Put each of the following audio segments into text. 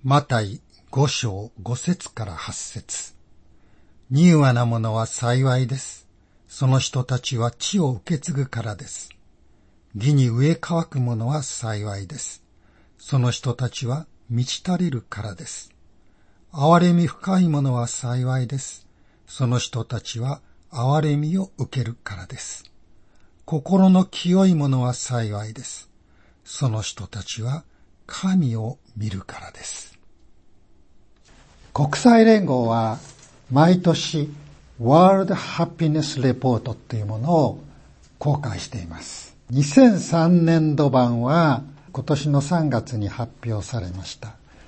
マタイ5章5節から8節。柔和なものは幸いです。その人たちは地を受け継ぐからです。義に植え乾くものは幸いです。その人たちは満ち足りるからです。憐れみ深いものは幸いです。その人たちは憐れみを受けるからです。心の清いものは幸いです。その人たちは神を見るからです。国際連合は毎年ワールドハピネスレポートというものを公開しています。2003年度版は今年の3月に発表されました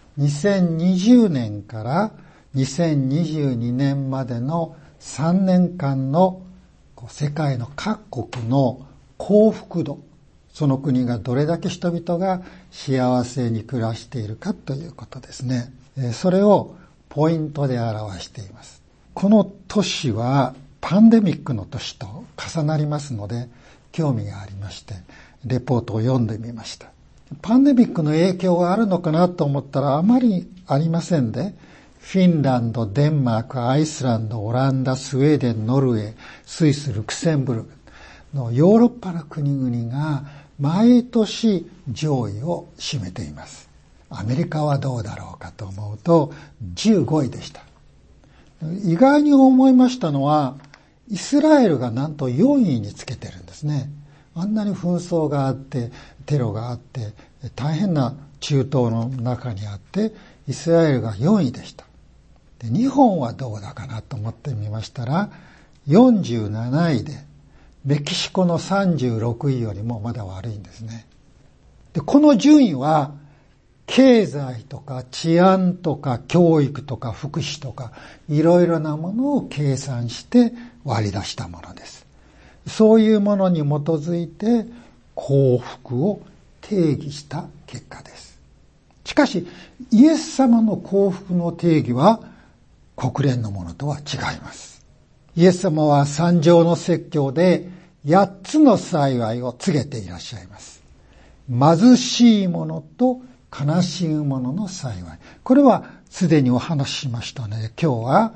。2020年から2022年までの3年間の世界の各国の幸福度、その国がどれだけ人々が幸せに暮らしているかということですね。それをポイントで表しています。この年はパンデミックの年と重なりますので興味がありましてレポートを読んでみました。パンデミックの影響があるのかなと思ったらあまりありませんで、フィンランド、デンマーク、アイスランド、オランダ、スウェーデン、ノルウェー、スイス、ルクセンブルクのヨーロッパの国々が毎年上位を占めています。アメリカはどうだろうかと思うと15位でした。意外に思いましたのはイスラエルがなんと4位につけてるんですね。あんなに紛争があってテロがあって大変な中東の中にあってイスラエルが4位でした。で日本はどうだかなと思ってみましたら47位でメキシコの36位よりもまだ悪いんですね。でこの順位は経済とか治安とか教育とか福祉とかいろいろなものを計算して割り出したものです。そういうものに基づいて幸福を定義した結果です。しかしイエス様の幸福の定義は国連のものとは違います。イエス様は三条の説教で8つの幸いを告げていらっしゃいます。貧しい者と悲しむ者の幸い。これはすでにお話ししましたので、今日は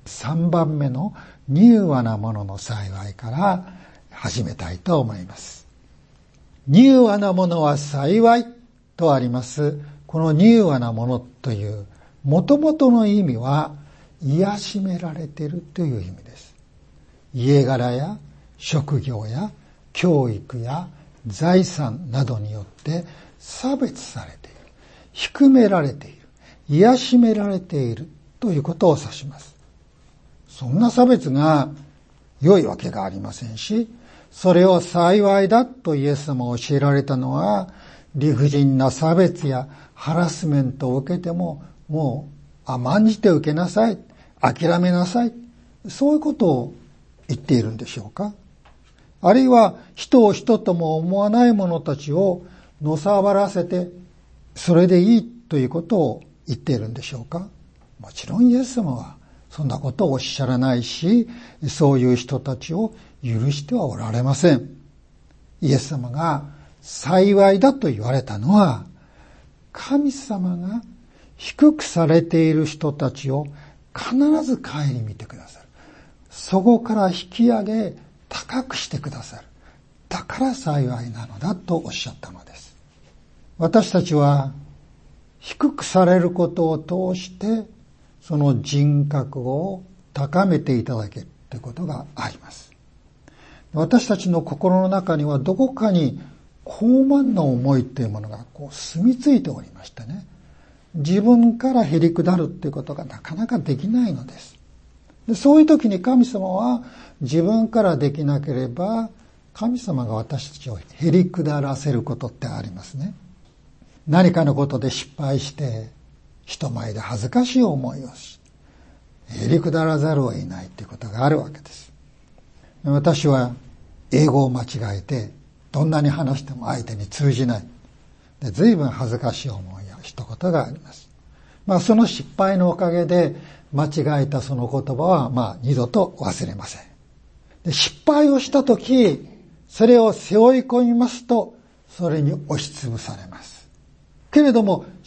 3番目の柔和な者の幸いから始めたいと思います。柔和な者は幸いとあります。この柔和な者という元々の意味は癒しめられているという意味です。家柄や職業や教育や財産などによって差別されている。低められている、癒しめられているということを指します。そんな差別が良いわけがありませんし、それを幸いだとイエス様が教えられたのは、理不尽な差別やハラスメントを受けても、もう甘んじて受けなさい、諦めなさい、そういうことを言っているんでしょうか。あるいは人を人とも思わない者たちをのさばらせてそれでいいということを言っているんでしょうか。もちろんイエス様はそんなことをおっしゃらないし、そういう人たちを許してはおられません。イエス様が幸いだと言われたのは、神様が低くされている人たちを必ず顧みてくださる。そこから引き上げ高くしてくださる。だから幸いなのだとおっしゃったのです。私たちは低くされることを通してその人格を高めていただけるということがあります。私たちの心の中にはどこかに高慢な思いというものが住み着いておりましてね、自分からへり下るということがなかなかできないのです。そういう時に神様は自分からできなければ神様が私たちをへり下らせることってありますね。何かのことで失敗して人前で恥ずかしい思いをしへり下らざるを得ないということがあるわけです。私は英語を間違えてどんなに話しても相手に通じないで随分恥ずかしい思いをしたことがあります。その失敗のおかげで間違えたその言葉は二度と忘れません。で失敗をしたときそれを背負い込みますとそれに押しつぶされます。けれども失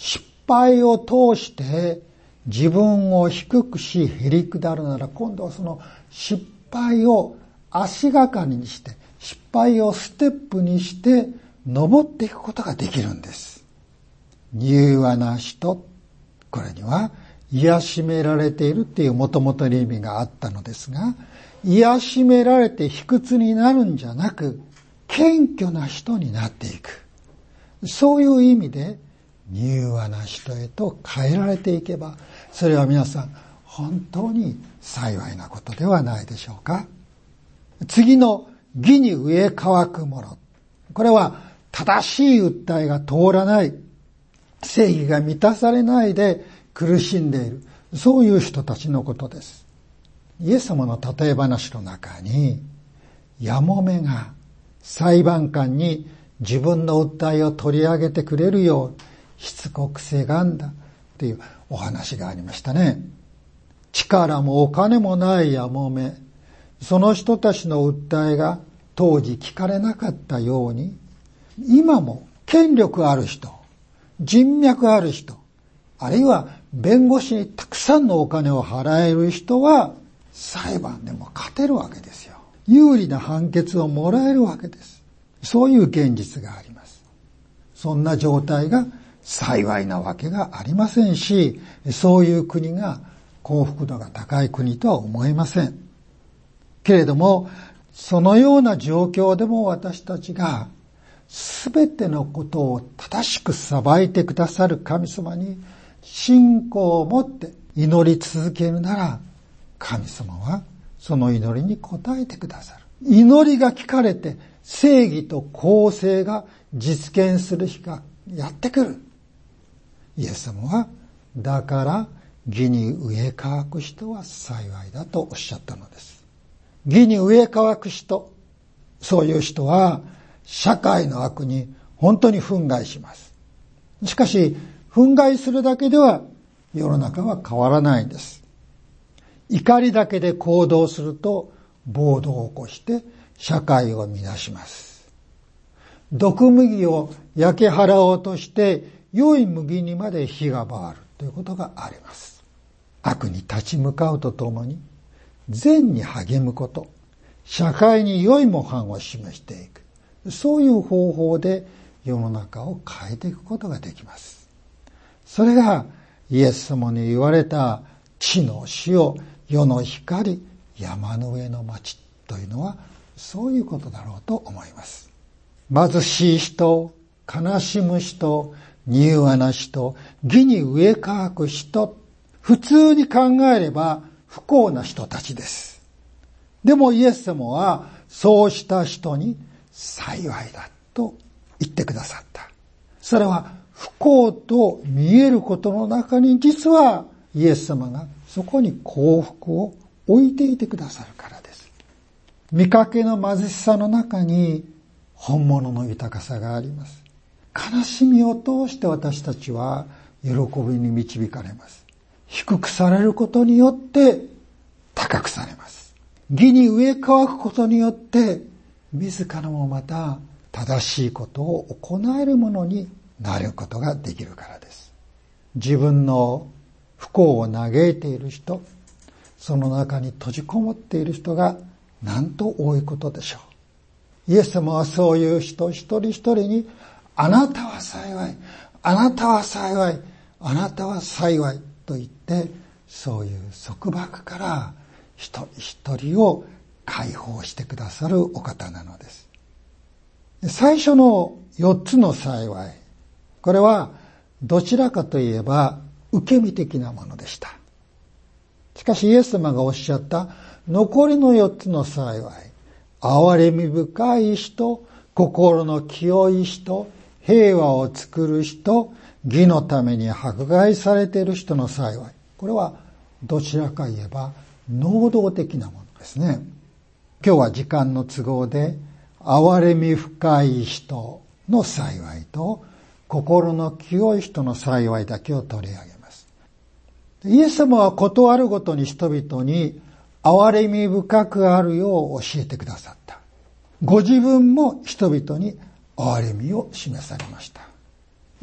敗を通して自分を低くしへり下るなら、今度はその失敗を足がかりにして、失敗をステップにして登っていくことができるんです。柔和な人、これには癒しめられているっていう元々の意味があったのですが、癒しめられて卑屈になるんじゃなく、謙虚な人になっていく。そういう意味で柔和な人へと変えられていけば、それは皆さん本当に幸いなことではないでしょうか。次の義に植え乾くもの。これは正しい訴えが通らない、正義が満たされないで苦しんでいる、そういう人たちのことです。イエス様の例え話の中に、やもめが裁判官に自分の訴えを取り上げてくれるようしつこくせがんだっていうお話がありましたね。力もお金もないやもめ、その人たちの訴えが当時聞かれなかったように、今も権力ある人、人脈ある人、あるいは弁護士にたくさんのお金を払える人は裁判でも勝てるわけですよ。有利な判決をもらえるわけです。そういう現実があります。そんな状態が幸いなわけがありませんし、そういう国が幸福度が高い国とは思えません。けれども、そのような状況でも私たちがすべてのことを正しく裁いてくださる神様に信仰を持って祈り続けるなら、神様はその祈りに応えてくださる。祈りが聞かれて正義と公正が実現する日がやってくる。イエス様は、だから義に植え乾く人は幸いだとおっしゃったのです。義に植え乾く人、そういう人は社会の悪に本当に憤慨します。しかし憤慨するだけでは世の中は変わらないんです。怒りだけで行動すると暴動を起こして社会を乱します。毒麦を焼け払おうとして良い麦にまで火が回るということがあります。悪に立ち向かうとともに善に励むこと、社会に良い模範を示していく、そういう方法で世の中を変えていくことができます。それがイエス様に言われた地の塩、世の光、山の上の町というのはそういうことだろうと思います。貧しい人、悲しむ人、柔和な人、義に植え乾く人、普通に考えれば不幸な人たちです。でもイエス様はそうした人に幸いだと言ってくださった。それは不幸と見えることの中に実はイエス様がそこに幸福を置いていてくださるからです。見かけの貧しさの中に本物の豊かさがあります。悲しみを通して私たちは喜びに導かれます。低くされることによって高くされます。義に植え乾くことによって自らもまた正しいことを行えるものになることができるからです。自分の不幸を嘆いている人、その中に閉じこもっている人がなんと多いことでしょう。イエス様はそういう人一人一人に、あなたは幸い、あなたは幸い、あなたは幸いと言って、そういう束縛から一人一人を解放してくださるお方なのです。最初の4つの幸い、これはどちらかといえば受け身的なものでした。しかしイエス様がおっしゃった残りの4つの幸い、憐れみ深い人、心の清い人、平和を作る人、義のために迫害されている人の幸い、これはどちらか言えば能動的なものですね。今日は時間の都合で憐れみ深い人の幸いと心の清い人の幸いだけを取り上げます。イエス様はことあるごとに人々に憐れみ深くあるよう教えてくださった。ご自分も人々に憐れみを示されました。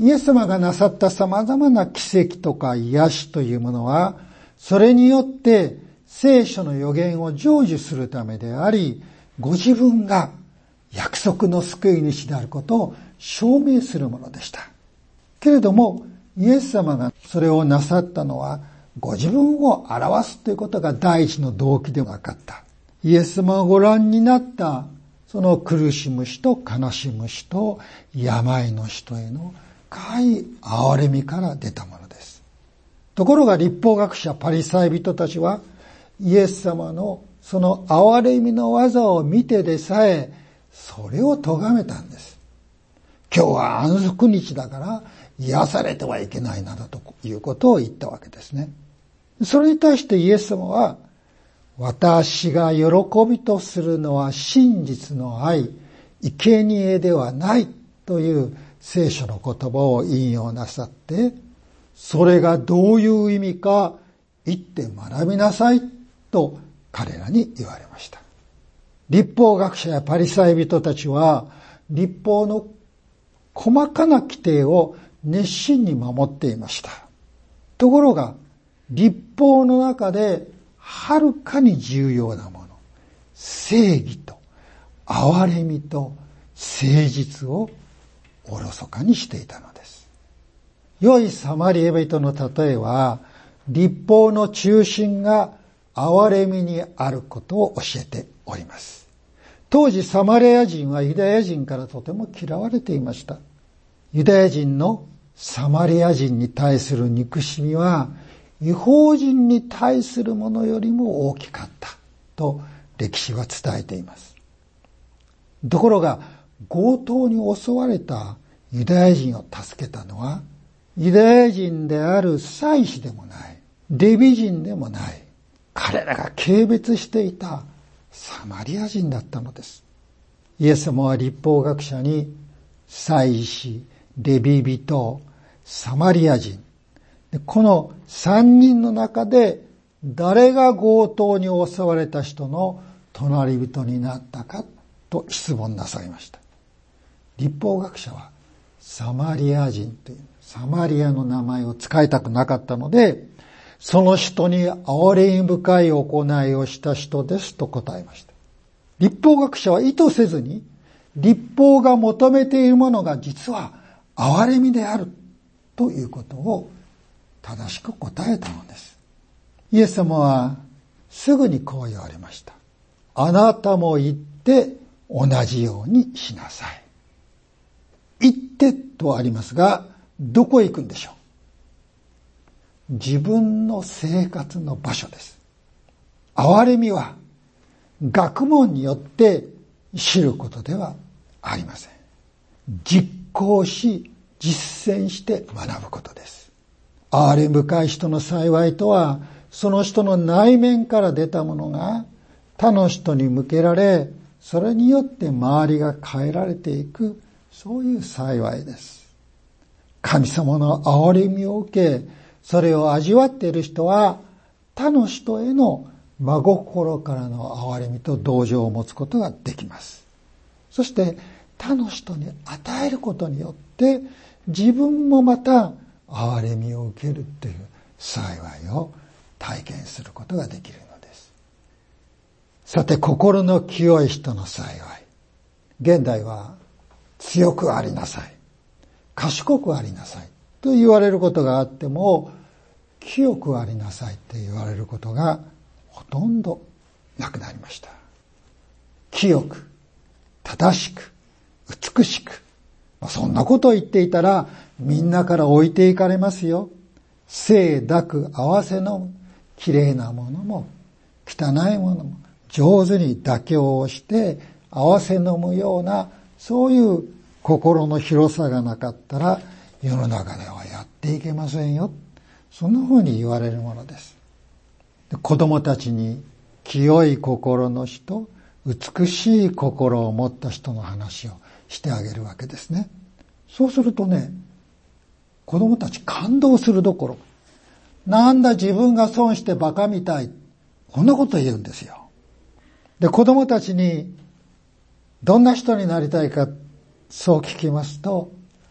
イエス様がなさった様々な奇跡とか癒しというものは、それによって聖書の予言を成就するためであり、ご自分が約束の救い主であることを証明するものでした。けれども、イエス様がそれをなさったのは、ご自分を表すということが第一の動機ではなかった。イエス様がご覧になったその苦しむ人、悲しむ人、病の人への深い憐れみから出たものです。ところが律法学者パリサイ人たちはイエス様のその憐れみの技を見てでさえそれを咎めたんです。今日は安息日だから癒されてはいけないなどということを言ったわけですね。それに対してイエス様は、私が喜びとするのは真実の愛、生贄ではないという聖書の言葉を引用なさって、それがどういう意味か言って学びなさいと彼らに言われました。律法学者やパリサイ人たちは律法の細かな規定を熱心に守っていました。ところが律法の中ではるかに重要なもの、正義と憐れみと誠実をおろそかにしていたのです。良いサマリア人の例えは、律法の中心が憐れみにあることを教えております。当時サマリア人はユダヤ人からとても嫌われていました。ユダヤ人のサマリア人に対する憎しみは、異邦人に対するものよりも大きかったと歴史は伝えています。ところが強盗に襲われたユダヤ人を助けたのはユダヤ人である祭司でもないレビ人でもない彼らが軽蔑していたサマリア人だったのです。イエス様は律法学者に祭司、レビ人、サマリア人、この三人の中で誰が強盗に襲われた人の隣人になったかと質問なさいました。律法学者はサマリア人というサマリアの名前を使いたくなかったので、その人に憐れみ深い行いをした人ですと答えました。律法学者は意図せずに律法が求めているものが実は憐れみであるということを正しく答えたのです。イエス様はすぐにこう言われました。あなたも行って同じようにしなさい。行ってとありますが、どこへ行くんでしょう。自分の生活の場所です。憐れみは学問によって知ることではありません。実行し実践して学ぶことです。憐れ深い人の幸いとは、その人の内面から出たものが他の人に向けられ、それによって周りが変えられていく、そういう幸いです。神様の憐れみを受け、それを味わっている人は、他の人への真心からの憐れみと同情を持つことができます。そして他の人に与えることによって、自分もまた憐れみを受けるという幸いを体験することができるのです。さて、心の清い人の幸い。現代は強くありなさい、賢くありなさいと言われることがあっても、清くありなさいと言われることがほとんどなくなりました。清く、正しく、美しく。そんなことを言っていたらみんなから置いていかれますよ。清濁合わせのきれいなものも汚いものも上手に妥協をして合わせ飲むような、そういう心の広さがなかったら世の中ではやっていけませんよ。そんなふうに言われるものです。子供たちに清い心の人、美しい心を持った人の話をしてあげるわけですね。そうするとね、子供たち感動するどころ、なんだ自分が損してバカみたい、こんなこと言うんですよ。で、子供たちにどんな人になりたいか、そう聞きますと、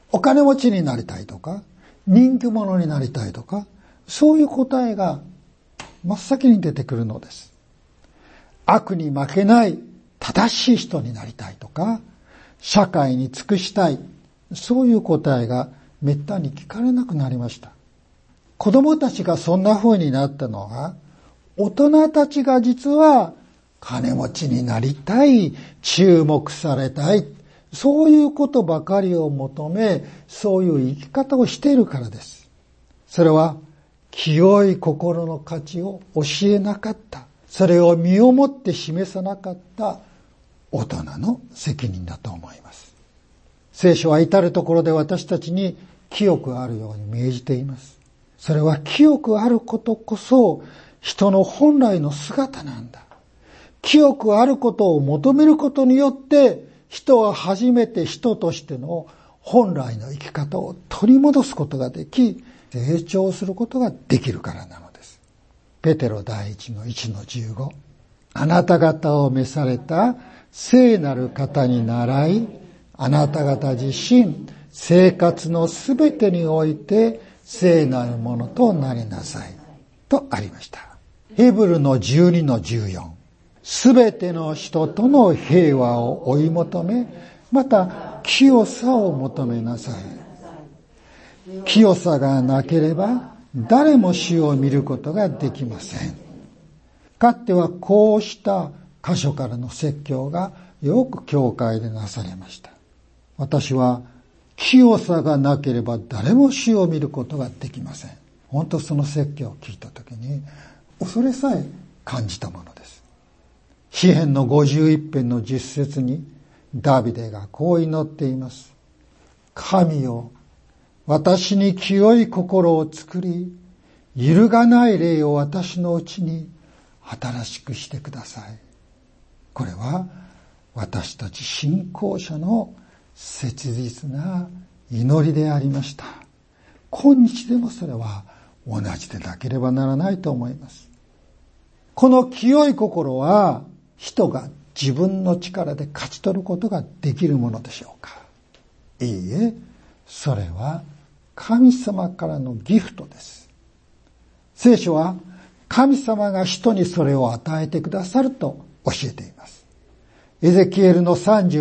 お金持ちになりたいとか、人気者になりたいとか、そういう答えが真っ先に出てくるのです。悪に負けない正しい人になりたいとか、社会に尽くしたい、そういう答えがめったに聞かれなくなりました。子供たちがそんな風になったのは、大人たちが実は金持ちになりたい、注目されたい、そういうことばかりを求め、そういう生き方をしているからです。それは清い心の価値を教えなかった、それを身をもって示さなかった大人の責任だと思います。聖書は至るところで私たちに清くあるように命じています。それは清くあることこそ人の本来の姿なんだ。清くあることを求めることによって人は初めて人としての本来の生き方を取り戻すことができ、成長することができるからなのです。ペテロ第一の 1-15、あなた方を召された聖なる方に倣い、あなた方自身生活のすべてにおいて聖なるものとなりなさいとありました。ヘブルの 12-14、すべての人との平和を追い求め、また清さを求めなさい。清さがなければ誰も主を見ることができません。かつてはこうした箇所からの説教がよく教会でなされました。私は清さがなければ誰も主を見ることができません。本当その説教を聞いたときに恐れさえ感じたものです。詩編の51編の10節にダビデがこう祈っています。神よ、私に清い心を作り、揺るがない霊を私のうちに新しくしてください。これは私たち信仰者の切実な祈りでありました。今日でもそれは同じでなければならないと思います。この清い心は人が自分の力で勝ち取ることができるものでしょうか。いいえ、それは神様からのギフトです。聖書は神様が人にそれを与えてくださると教えています。エゼキエルの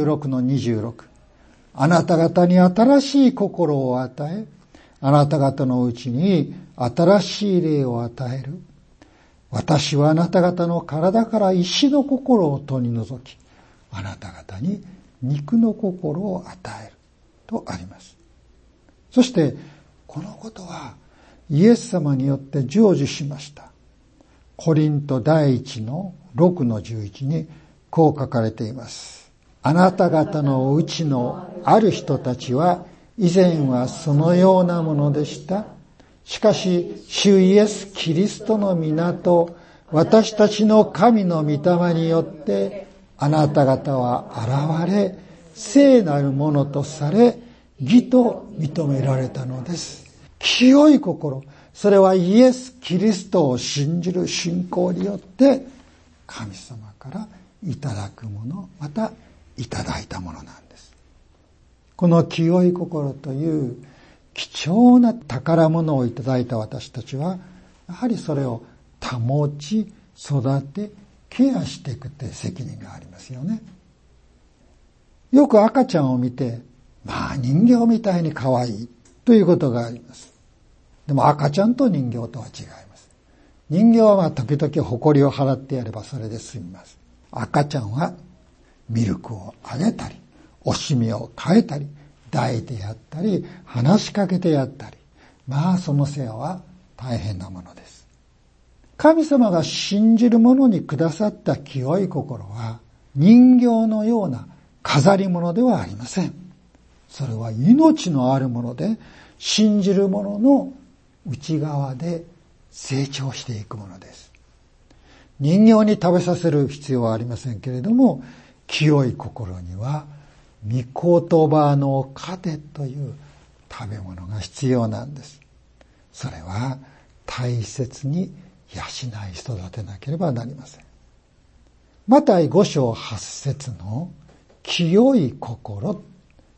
36-26、あなた方に新しい心を与え、あなた方のうちに新しい霊を与える。私はあなた方の体から石の心を取り除き、あなた方に肉の心を与えるとあります。そしてこのことはイエス様によって成就しました。コリント第一の 6-11 にこう書かれています。あなた方のうちのある人たちは以前はそのようなものでした。しかし主イエスキリストの皆と私たちの神の御霊によってあなた方は現れ聖なるものとされ義と認められたのです。清い心、それはイエス・キリストを信じる信仰によって神様からいただくもの、またいただいたものなんです。この清い心という貴重な宝物をいただいた私たちは、やはりそれを保ち、育て、ケアしていくって責任がありますよね。よく赤ちゃんを見て、人形みたいに可愛いということがあります。でも赤ちゃんと人形とは違います。人形は時々埃を払ってやればそれで済みます。赤ちゃんはミルクをあげたり、おしみを変えたり、抱いてやったり、話しかけてやったり、その世話は大変なものです。神様が信じる者にくださった清い心は人形のような飾り物ではありません。それは命のあるもので、信じる者の内側で成長していくものです。人形に食べさせる必要はありませんけれども、清い心には御言葉の糧という食べ物が必要なんです。それは大切に養い育てなければなりません。マタイ5章8節の清い心、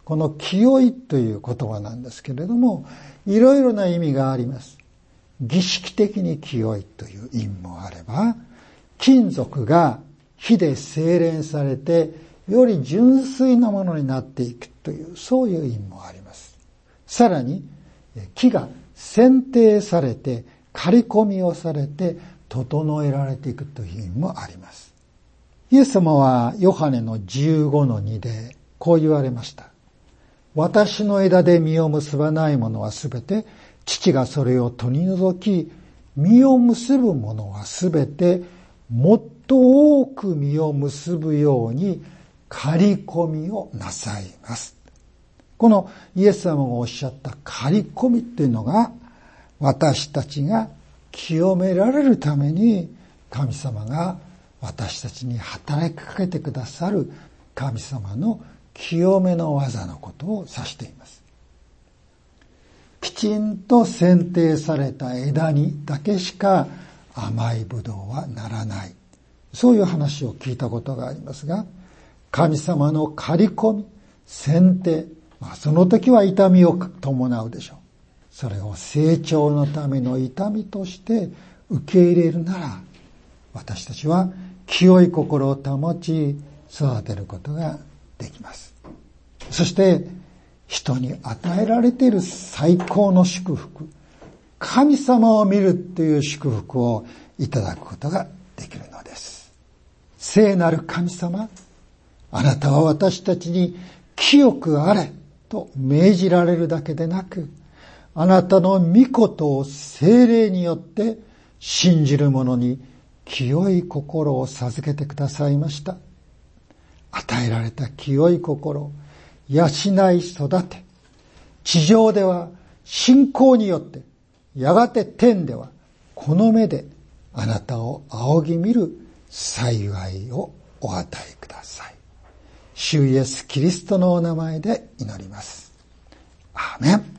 この清いという言葉なんですけれども、いろいろな意味があります。儀式的に清いという意味もあれば、金属が火で精錬されて、より純粋なものになっていくという、そういう意味もあります。さらに、木が剪定されて、刈り込みをされて、整えられていくという意味もあります。イエス様はヨハネの 15-2 でこう言われました。私の枝で実を結ばないものはすべて、父がそれを取り除き、実を結ぶものはすべて、もっと多く実を結ぶように、刈り込みをなさいます。このイエス様がおっしゃった刈り込みっていうのが、私たちが清められるために、神様が私たちに働きかけてくださる神様の清めの技のことを指しています。きちんと剪定された枝にだけしか甘いぶどうはならない。そういう話を聞いたことがありますが、神様の刈り込み、剪定、その時は痛みを伴うでしょう。それを成長のための痛みとして受け入れるなら、私たちは清い心を保ち育てることができます。そして人に与えられている最高の祝福、神様を見るという祝福をいただくことができるのです。聖なる神様、あなたは私たちに清くあれと命じられるだけでなく、あなたの御事を聖霊によって信じる者に清い心を授けてくださいました。与えられた清い心、養い育て、地上では信仰によって、やがて天ではこの目であなたを仰ぎ見る幸いをお与えください。主イエスキリストのお名前で祈ります。アーメン。